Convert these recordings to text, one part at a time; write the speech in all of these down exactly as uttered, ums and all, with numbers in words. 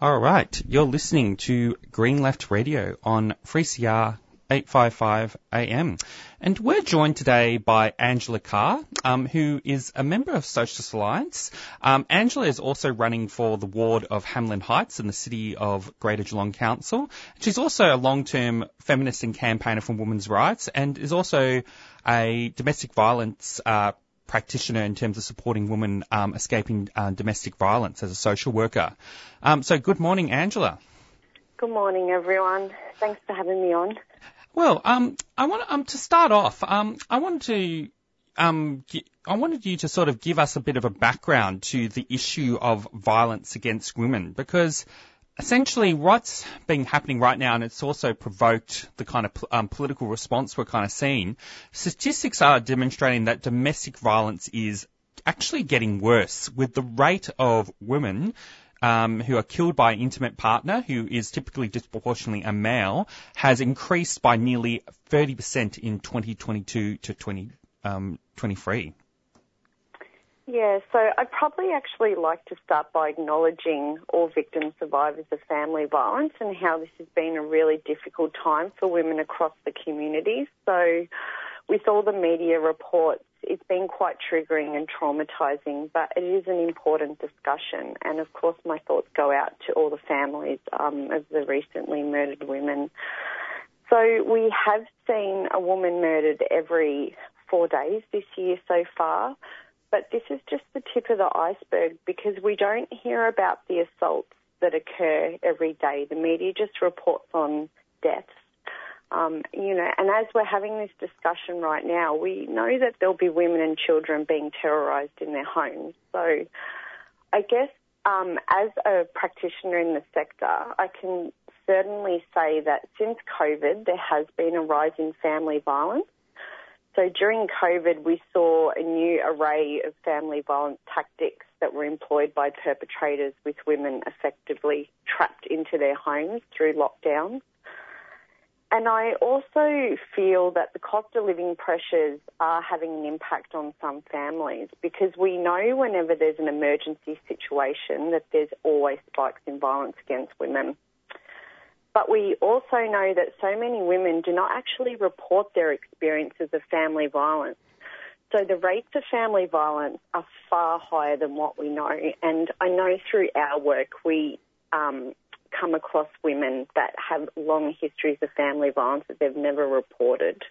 All right, you're listening to Green Left Radio on three C R eight fifty-five A M. And we're joined today by Angela Carr, um, who is a member of Socialist Alliance. Um, Angela is also running for the ward of Hamlin Heights in the City of Greater Geelong Council. She's also a long-term feminist and campaigner for women's rights, and is also a domestic violence uh practitioner in terms of supporting women um, escaping uh, domestic violence as a social worker. Um, so good morning, Angela. Good morning, everyone. Thanks for having me on. Well, um, I want um, to start off. Um, I wanted to, um, g- I wanted you to sort of give us a bit of a background to the issue of violence against women, because essentially what's been happening right now, and it's also provoked the kind of um, political response we're kind of seeing, statistics are demonstrating that domestic violence is actually getting worse, with the rate of women um, who are killed by an intimate partner, who is typically disproportionately a male, has increased by nearly thirty percent in twenty twenty-two to twenty twenty-three. Yeah, so I'd probably actually like to start by acknowledging all victim survivors of family violence and how this has been a really difficult time for women across the community. So with all the media reports, it's been quite triggering and traumatising, but it is an important discussion. And of course, my thoughts go out to all the families um, of the recently murdered women. So we have seen a woman murdered every four days this year so far. But this is just the tip of the iceberg, because we don't hear about the assaults that occur every day. The media just reports on deaths. Um, you know, and as we're having this discussion right now, we know that there'll be women and children being terrorised in their homes. So I guess um, as a practitioner in the sector, I can certainly say that since COVID, there has been a rise in family violence. So during COVID, we saw a new array of family violence tactics that were employed by perpetrators, with women effectively trapped into their homes through lockdowns. And I also feel that the cost of living pressures are having an impact on some families, because we know whenever there's an emergency situation that there's always spikes in violence against women. But we also know that so many women do not actually report their experiences of family violence. So the rates of family violence are far higher than what we know. And I know through our work we um, come across women that have long histories of family violence that they've never reported.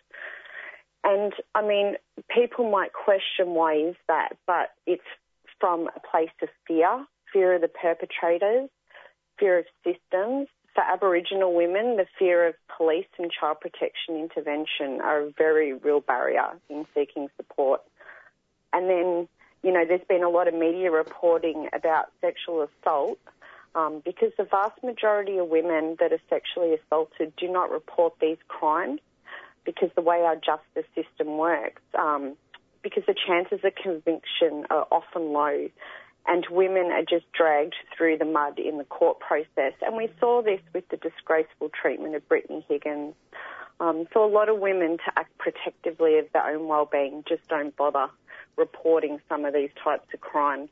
And, I mean, people might question why is that, but it's from a place of fear, fear of the perpetrators, fear of systems. For Aboriginal women, the fear of police and child protection intervention are a very real barrier in seeking support. And then, you know, there's been a lot of media reporting about sexual assault um, because the vast majority of women that are sexually assaulted do not report these crimes, because the way our justice system works, um, because the chances of conviction are often low. And women are just dragged through the mud in the court process. And we saw this with the disgraceful treatment of Brittany Higgins. Um, so a lot of women, to act protectively of their own well-being, just don't bother reporting some of these types of crimes.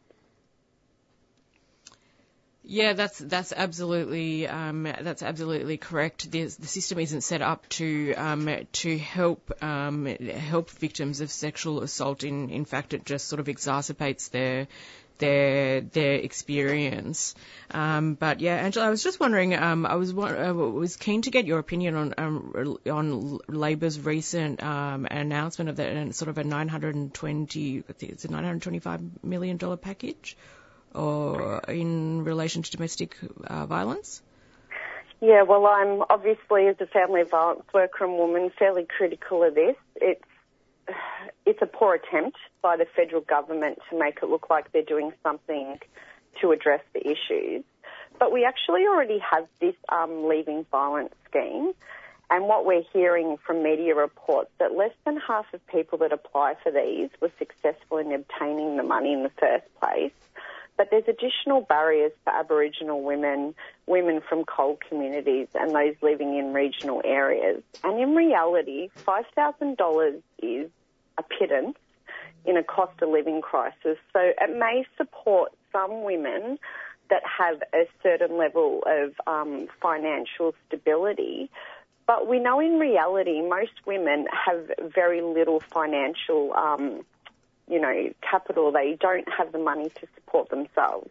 Yeah, that's that's absolutely um, that's absolutely correct. The, the system isn't set up to um, to help um, help victims of sexual assault. In in fact, it just sort of exacerbates their their their experience. Um, but yeah, Angela, I was just wondering. Um, I was I was keen to get your opinion on um, on Labor's recent um, announcement of that sort of a nine hundred twenty, it's a nine hundred twenty-five million dollar package, or in relation to domestic uh, violence. Yeah, well, I'm obviously, as a family violence worker and woman, fairly critical of this. It's it's a poor attempt by the federal government to make it look like they're doing something to address the issues. But we actually already have this um, Leaving Violence scheme, and what we're hearing from media reports that less than half of people that apply for these were successful in obtaining the money in the first place. But there's additional barriers for Aboriginal women, women from coal communities and those living in regional areas. And in reality, five thousand dollars is a pittance in a cost of living crisis. So it may support some women, that have a certain level of um, financial stability. But we know in reality most women have very little financial, um, you know, capital. They don't have the money to support themselves.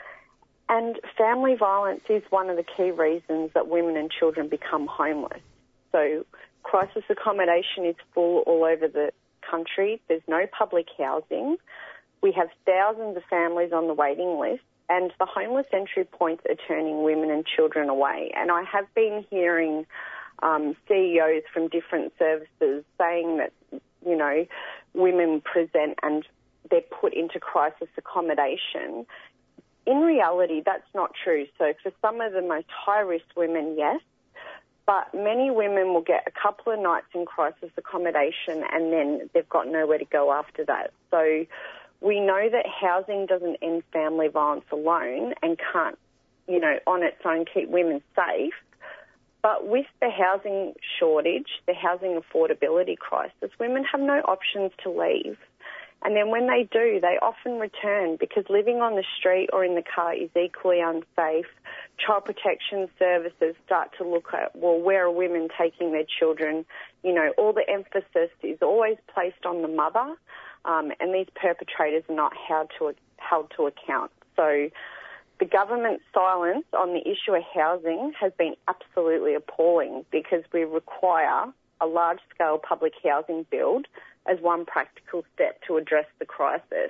And family violence is one of the key reasons that women and children become homeless. So crisis accommodation is full all over the country. There's no public housing. We have thousands of families on the waiting list, and the homeless entry points are turning women and children away. And I have been hearing um, C E Os from different services saying that, you know, women present and they're put into crisis accommodation. In reality, that's not true. So for some of the most high-risk women, yes, but many women will get a couple of nights in crisis accommodation and then they've got nowhere to go after that. So we know that housing doesn't end family violence alone and can't, you know, on its own keep women safe. But with the housing shortage, the housing affordability crisis, women have no options to leave. And then when they do, they often return because living on the street or in the car is equally unsafe. Child protection services start to look at, well, where are women taking their children? You know, all the emphasis is always placed on the mother, um, and these perpetrators are not held to, held to account. So the government's silence on the issue of housing has been absolutely appalling because we require a large-scale public housing build as one practical step to address the crisis.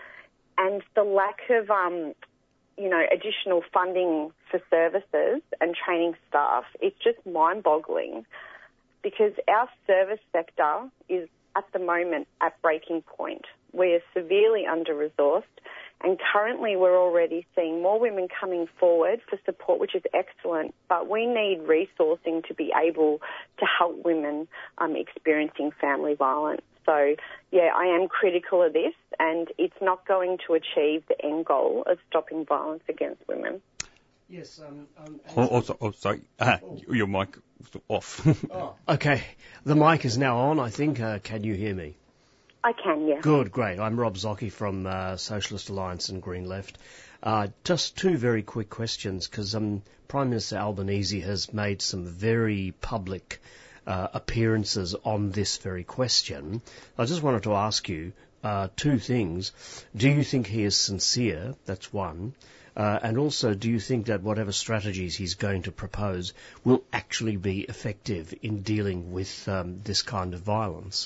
And the lack of, um, you know, additional funding for services and training staff, it's just mind-boggling because our service sector is at the moment at breaking point. We are severely under-resourced, and currently we're already seeing more women coming forward for support, which is excellent, but we need resourcing to be able to help women um, experiencing family violence. So, yeah, I am critical of this, and it's not going to achieve the end goal of stopping violence against women. Yes. Um, um, oh, oh, so, oh, sorry, uh, oh. Your mic was off. oh, okay, the mic is now on, I think. Uh, can you hear me? I can, yeah. Good, great. I'm Rob Zocchi from uh, Socialist Alliance and Green Left. Uh, just two very quick questions, because um, Prime Minister Albanese has made some very public Uh, appearances on this very question. I just wanted to ask you uh, two things. Do you think he is sincere? That's one. Uh, and also, do you think that whatever strategies he's going to propose will actually be effective in dealing with um, this kind of violence?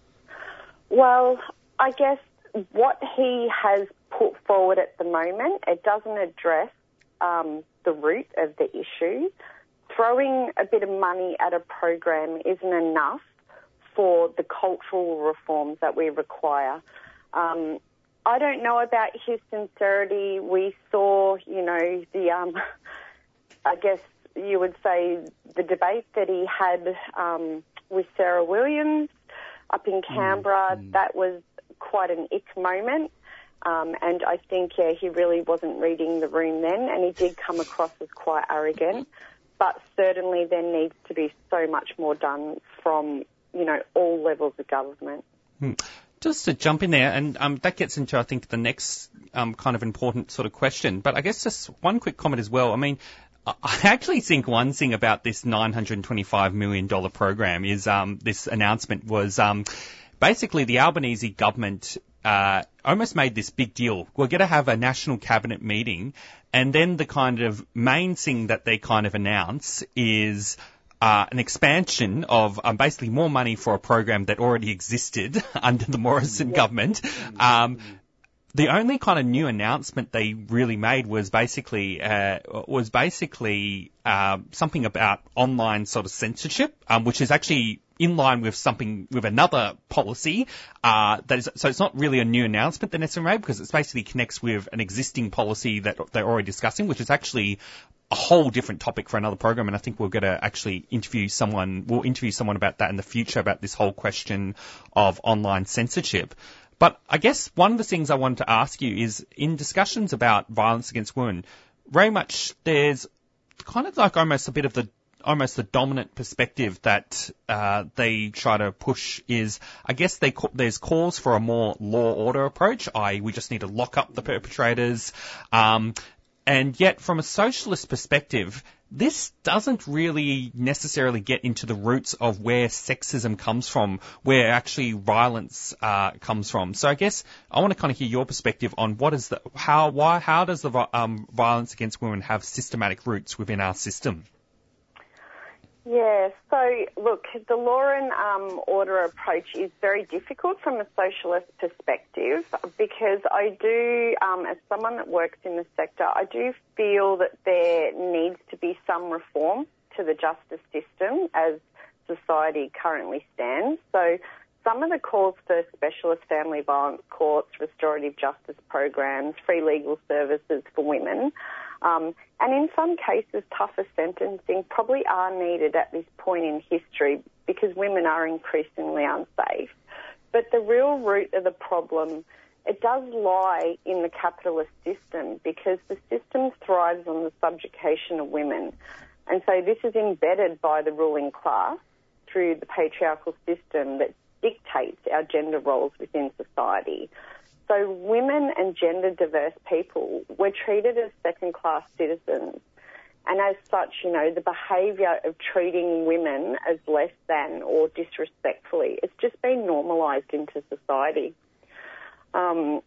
Well, I guess what he has put forward at the moment, it doesn't address um, the root of the issue. Throwing a bit of money at a program isn't enough for the cultural reforms that we require. Um, I don't know about his sincerity. We saw, you know, the, um, I guess you would say, the debate that he had um, with Sarah Williams up in Canberra. Mm-hmm. That was quite an ick moment. Um, and I think, yeah, he really wasn't reading the room then, and he did come across as quite arrogant. But certainly there needs to be so much more done from, you know, all levels of government. Hmm. Just to jump in there, and um, that gets into, I think, the next um, kind of important sort of question. But I guess just one quick comment as well. I mean, I actually think one thing about this nine hundred twenty-five million dollars program is um, this announcement was um, basically the Albanese government uh, almost made this big deal. We're going to have a national cabinet meeting, and then the kind of main thing that they kind of announce is uh, an expansion of um, basically more money for a program that already existed under the Morrison yeah. government. Um, the only kind of new announcement they really made was basically uh, was basically uh, something about online sort of censorship, um, which is actually in line with something, with another policy, uh, that is, so it's not really a new announcement that N S M made because it basically connects with an existing policy that they're already discussing, which is actually a whole different topic for another program. And I think we're going to actually interview someone, we'll interview someone about that in the future, about this whole question of online censorship. But I guess one of the things I wanted to ask you is in discussions about violence against women, very much there's kind of like almost a bit of the almost the dominant perspective that uh, they try to push is, I guess they there's calls for a more law order approach, that is we just need to lock up the perpetrators. Um, And yet, from a socialist perspective, this doesn't really necessarily get into the roots of where sexism comes from, where actually violence uh, comes from. So I guess I want to kind of hear your perspective on what is the, how, why, how does the um, violence against women have systematic roots within our system? Yeah, so look, the law and um, order approach is very difficult from a socialist perspective because I do, um, as someone that works in the sector, I do feel that there needs to be some reform to the justice system as society currently stands. So some of the calls for specialist family violence courts, restorative justice programs, free legal services for women, Um, and in some cases, tougher sentencing probably are needed at this point in history because women are increasingly unsafe. But the real root of the problem, it does lie in the capitalist system because the system thrives on the subjugation of women. And so this is embedded by the ruling class through the patriarchal system that dictates our gender roles within society. So women and gender-diverse people, we're treated as second-class citizens. And as such, you know, the behaviour of treating women as less than or disrespectfully, it's just been normalised into society. Um,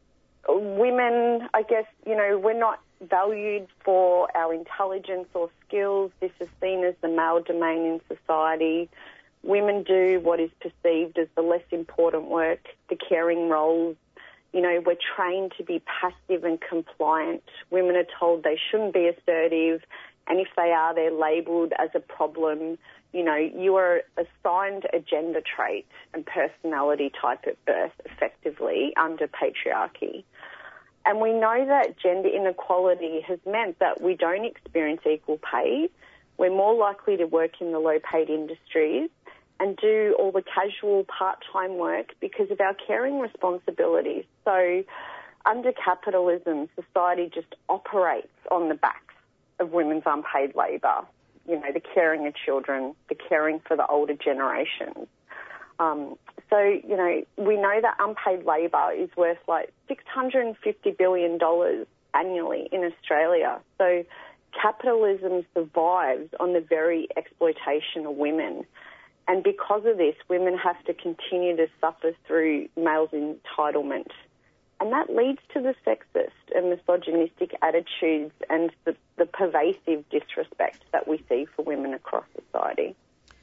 women, I guess, you know, we're not valued for our intelligence or skills. This is seen as the male domain in society. Women do what is perceived as the less important work, the caring roles. You know, we're trained to be passive and compliant. Women are told they shouldn't be assertive, and if they are, they're labelled as a problem. You know, you are assigned a gender trait and personality type at birth, effectively, under patriarchy. And we know that gender inequality has meant that we don't experience equal pay. We're more likely to work in the low-paid industries and do all the casual part-time work because of our caring responsibilities. So under capitalism, society just operates on the backs of women's unpaid labour, you know, the caring of children, the caring for the older generations. Um, so, you know, we know that unpaid labour is worth like six hundred fifty billion dollars annually in Australia. So capitalism survives on the very exploitation of women. And because of this, women have to continue to suffer through males' entitlement. And that leads to the sexist and misogynistic attitudes and the, the pervasive disrespect that we see for women across society.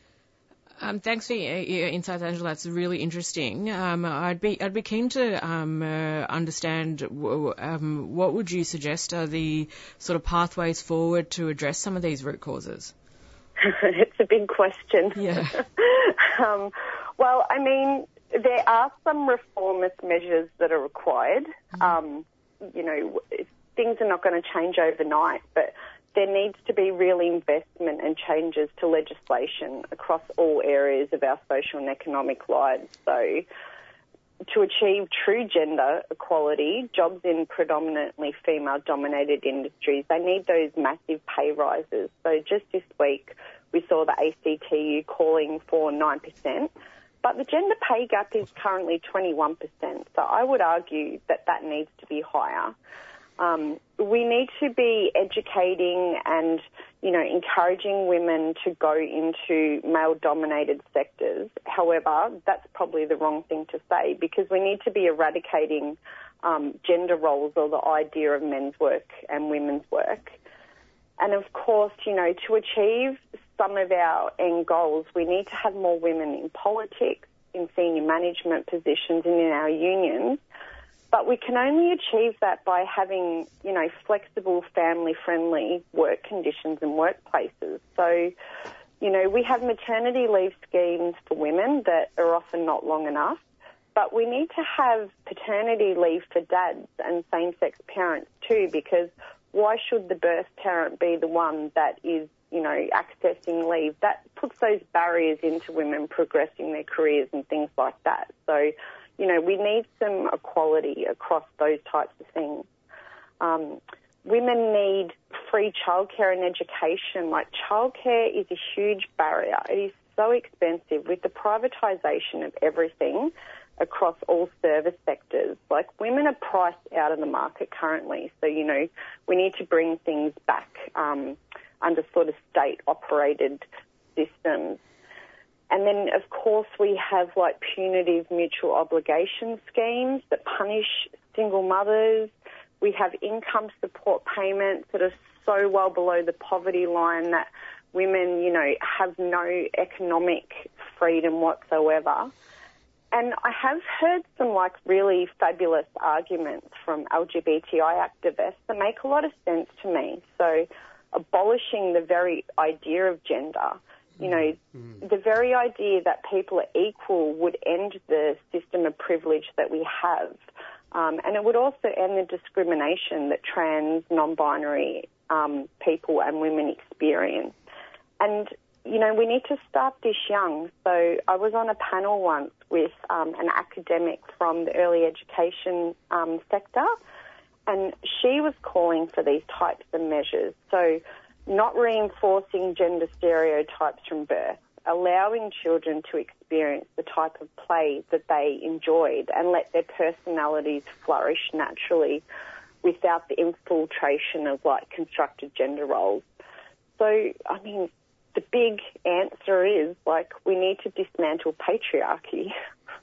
Um, thanks for your, your insights, Angela. That's really interesting. Um, I'd be I'd be keen to um, uh, understand w- um, what would you suggest are the sort of pathways forward to address some of these root causes? It's a big question. Yeah. um, well, I mean, there are some reformist measures that are required. Mm-hmm. Um, you know, things are not going to change overnight, but there needs to be real investment and changes to legislation across all areas of our social and economic lives. So to achieve true gender equality, jobs in predominantly female-dominated industries, they need those massive pay rises. So just this week, we saw the A C T U calling for nine percent, but the gender pay gap is currently twenty-one percent. So I would argue that that needs to be higher. Um, we need to be educating and, you know, encouraging women to go into male-dominated sectors. However, that's probably the wrong thing to say because we need to be eradicating um, gender roles or the idea of men's work and women's work. And, of course, you know, to achieve some of our end goals, we need to have more women in politics, in senior management positions and in our unions. But we can only achieve that by having, you know, flexible, family-friendly work conditions and workplaces. So, you know, we have maternity leave schemes for women that are often not long enough, but we need to have paternity leave for dads and same-sex parents too, because why should the birth parent be the one that is, you know, accessing leave? That puts those barriers into women progressing their careers and things like that. So, you know, we need some equality across those types of things. Um, women need free childcare and education. Like, childcare is a huge barrier. It is so expensive. With the privatisation of everything, across all service sectors. Like, women are priced out of the market currently, so, you know, we need to bring things back um, under sort of state-operated systems. And then, of course, we have, like, punitive mutual obligation schemes that punish single mothers. We have income support payments that are so well below the poverty line that women, you know, have no economic freedom whatsoever. And I have heard some, like, really fabulous arguments from L G B T I activists that make a lot of sense to me. So, abolishing the very idea of gender, you know, mm. the very idea that people are equal would end the system of privilege that we have. Um, and it would also end the discrimination that trans, non-binary um, people and women experience. And, you know, we need to start this young. So I was on a panel once with um, an academic from the early education um, sector, and she was calling for these types of measures. So not reinforcing gender stereotypes from birth, allowing children to experience the type of play that they enjoyed and let their personalities flourish naturally without the infiltration of, like, constructed gender roles. So, I mean, the big answer is, like, we need to dismantle patriarchy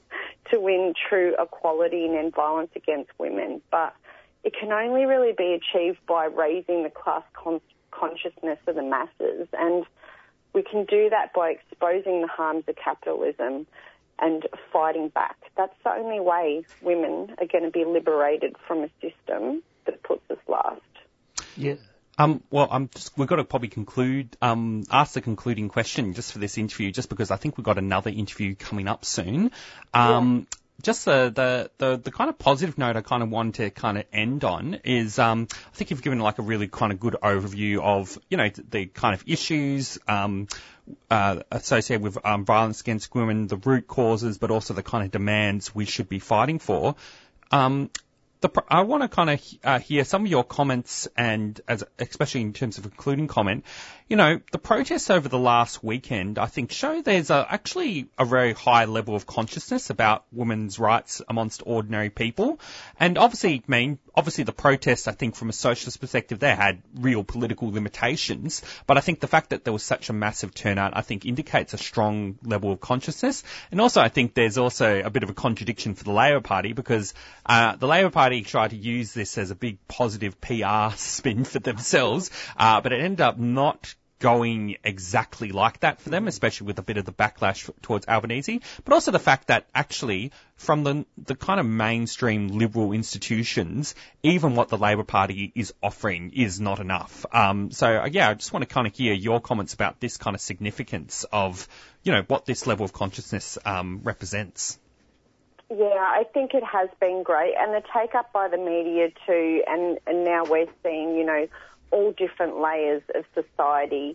to win true equality and end violence against women. But it can only really be achieved by raising the class con- consciousness of the masses. And we can do that by exposing the harms of capitalism and fighting back. That's the only way women are going to be liberated from a system that puts us last. Yeah. Um, well, I'm just, we've got to probably conclude, um, ask the concluding question just for this interview, just because I think we've got another interview coming up soon. Um, yeah. Just the, the, the, the kind of positive note I kind of want to kind of end on is, um, I think you've given like a really kind of good overview of, you know, the, the kind of issues, um, uh, associated with, um, violence against women, the root causes, but also the kind of demands we should be fighting for. Um, The, I want to kind of uh, hear some of your comments, and as especially in terms of a concluding comment, you know, the protests over the last weekend, I think, show there's a, actually a very high level of consciousness about women's rights amongst ordinary people. And obviously, I mean, obviously the protests, I think, from a socialist perspective, they had real political limitations. But I think the fact that there was such a massive turnout, I think, indicates a strong level of consciousness. And also, I think there's also a bit of a contradiction for the Labor Party, because uh, the Labor Party tried to use this as a big positive P R spin for themselves, uh, but it ended up not going exactly like that for them, especially with a bit of the backlash towards Albanese, but also the fact that actually from the the kind of mainstream liberal institutions, even what the Labor Party is offering is not enough. Um, so, uh, yeah, I just want to kind of hear your comments about this kind of significance of, you know, what this level of consciousness um, represents. Yeah, I think it has been great, and the take-up by the media too, and, and now we're seeing, you know, all different layers of society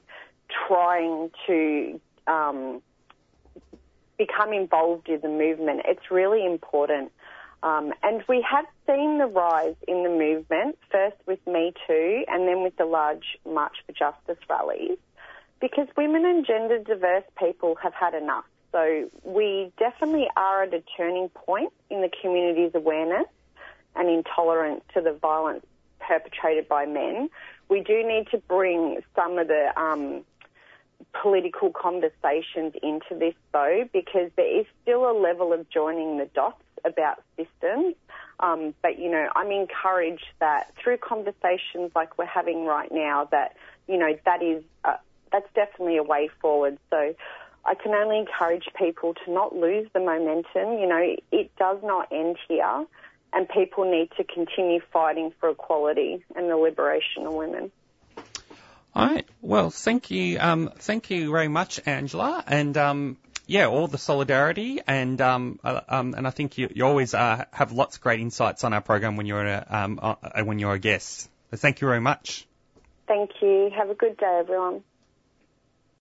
trying to um, become involved in the movement. It's really important. Um, and we have seen the rise in the movement, first with Me Too and then with the large March for Justice rallies, because women and gender diverse people have had enough. So we definitely are at a turning point in the community's awareness and intolerance to the violence perpetrated by men. We do need to bring some of the um, political conversations into this, though, because there is still a level of joining the dots about systems. Um, but, you know, I'm encouraged that through conversations like we're having right now that, you know, that is uh, that's definitely a way forward. So I can only encourage people to not lose the momentum. You know, it does not end here, and people need to continue fighting for equality and the liberation of women. All right. Well, thank you. Um, thank you very much, Angela. And, um, yeah, all the solidarity. And, um, uh, um, and I think you, you always, uh, have lots of great insights on our program when you're, a, um, uh, when you're a guest. So thank you very much. Thank you. Have a good day, everyone.